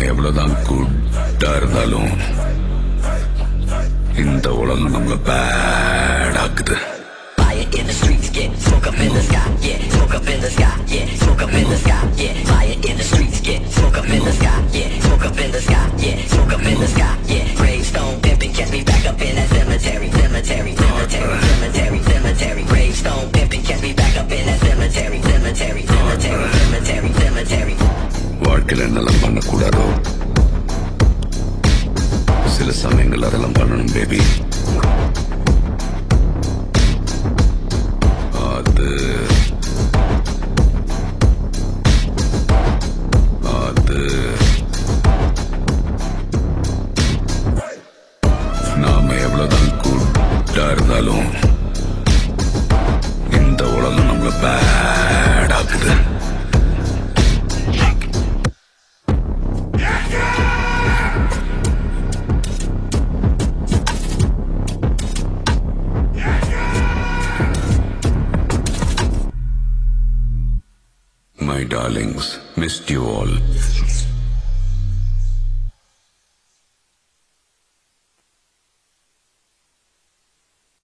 எவ்வளவுதான் குட்டா இருந்தாலும் இந்த உலகம் நம்மள பேட் ஆக்குது. Fire in the streets, get smoke up in the sky, yeah, smoke up in the sky, yeah, smoke up in the sky, yeah. Fire in the streets, get smoke up in the sky, yeah, smoke up in the sky, yeah, smoke up in the sky, yeah. Gravestone pimping, catch me back up in that cemetery, cemetery, cemetery, cemetery, cemetery. Gravestone pimping, catch me back up in that cemetery, cemetery, cemetery, cemetery, cemetery. வாழ்க்கையில என்னெல்லாம் பண்ணக்கூடாதோ சில சமயங்கள் அதெல்லாம் பண்ணணும் baby. அது நாம எவ்வளவுதான் கூட்டா இருந்தாலும் இந்த உலகம் நம்மள பேட் ஆக்குது. My darlings, missed you all.